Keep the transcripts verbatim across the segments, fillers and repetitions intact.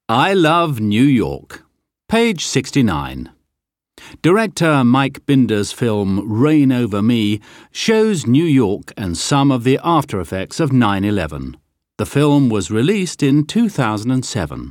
I Love New York, page sixty-nine. Director Mike Binder's film Reign Over Me shows New York and some of the after effects of nine eleven. The film was released in two thousand seven.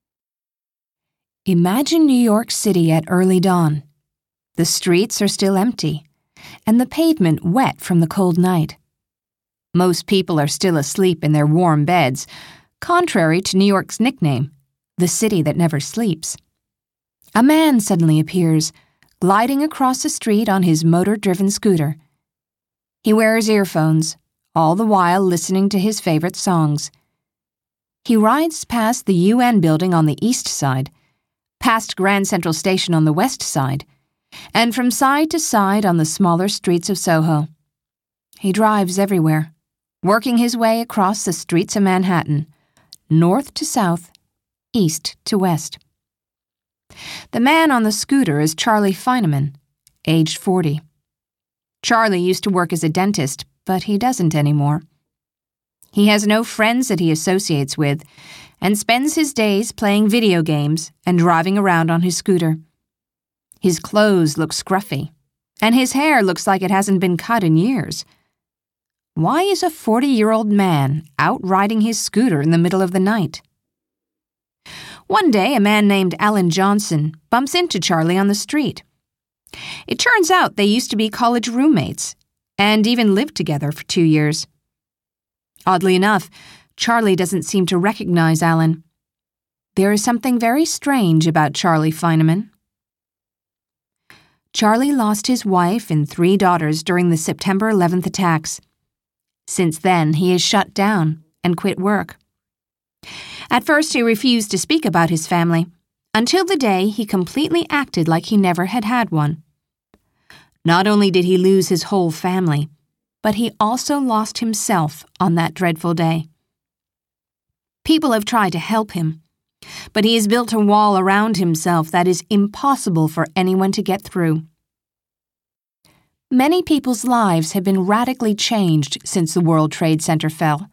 Imagine New York City at early dawn. The streets are still empty, and the pavement wet from the cold night. Most people are still asleep in their warm beds, contrary to New York's nickname, the city that never sleeps. A man suddenly appears, gliding across the street on his motor-driven scooter. He wears earphones, all the while listening to his favorite songs. He rides past the U N building on the east side, past Grand Central Station on the west side, and from side to side on the smaller streets of Soho. He drives everywhere, working his way across the streets of Manhattan, north to south, east to west. The man on the scooter is Charlie Feineman, aged forty. Charlie used to work as a dentist, but he doesn't anymore. He has no friends that he associates with and spends his days playing video games and driving around on his scooter. His clothes look scruffy, and his hair looks like it hasn't been cut in years. Why is a forty-year-old man out riding his scooter in the middle of the night? One day, a man named Alan Johnson bumps into Charlie on the street. It turns out they used to be college roommates and even lived together for two years. Oddly enough, Charlie doesn't seem to recognize Alan. There is something very strange about Charlie Feineman. Charlie lost his wife and three daughters during the September eleventh attacks. Since then, he has shut down and quit work. At first, he refused to speak about his family, until the day he completely acted like he never had had one. Not only did he lose his whole family, but he also lost himself on that dreadful day. People have tried to help him, but he has built a wall around himself that is impossible for anyone to get through. Many people's lives have been radically changed since the World Trade Center fell.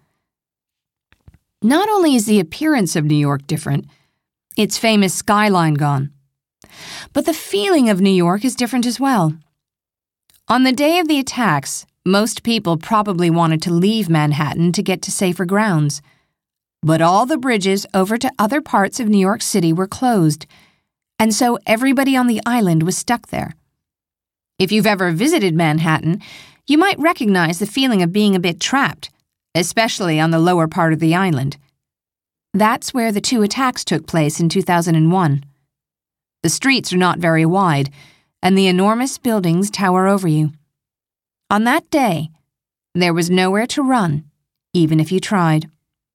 Not only is the appearance of New York different, its famous skyline gone, but the feeling of New York is different as well. On the day of the attacks, most people probably wanted to leave Manhattan to get to safer grounds. But all the bridges over to other parts of New York City were closed, and so everybody on the island was stuck there. If you've ever visited Manhattan, you might recognize the feeling of being a bit trapped, especially on the lower part of the island. That's where the two attacks took place in two thousand one. The streets are not very wide, and the enormous buildings tower over you. On that day, there was nowhere to run, even if you tried.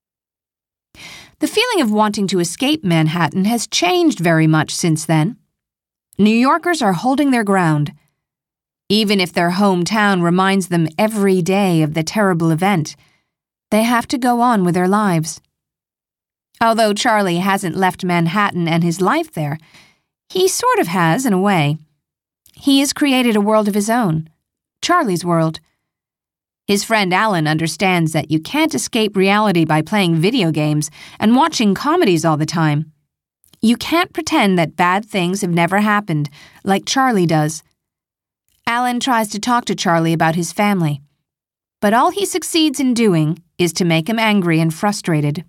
The feeling of wanting to escape Manhattan has changed very much since then. New Yorkers are holding their ground. Even if their hometown reminds them every day of the terrible event, they have to go on with their lives. Although Charlie hasn't left Manhattan and his life there, he sort of has in a way. He has created a world of his own, Charlie's world. His friend Alan understands that you can't escape reality by playing video games and watching comedies all the time. You can't pretend that bad things have never happened, like Charlie does. Alan tries to talk to Charlie about his family, but all he succeeds in doing is to make him angry and frustrated.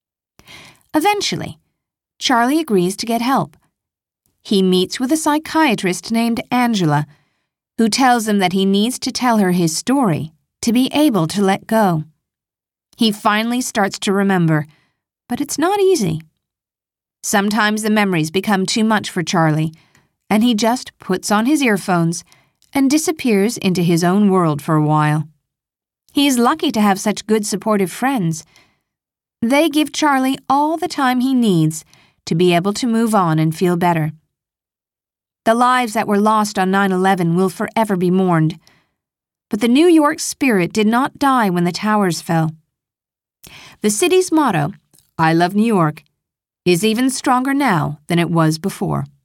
Eventually, Charlie agrees to get help. He meets with a psychiatrist named Angela, who tells him that he needs to tell her his story to be able to let go. He finally starts to remember, but it's not easy. Sometimes the memories become too much for Charlie, and he just puts on his earphones and disappears into his own world for a while. He is lucky to have such good supportive friends. They give Charlie all the time he needs to be able to move on and feel better. The lives that were lost on nine eleven will forever be mourned, but the New York spirit did not die when the towers fell. The city's motto, I Love New York, is even stronger now than it was before.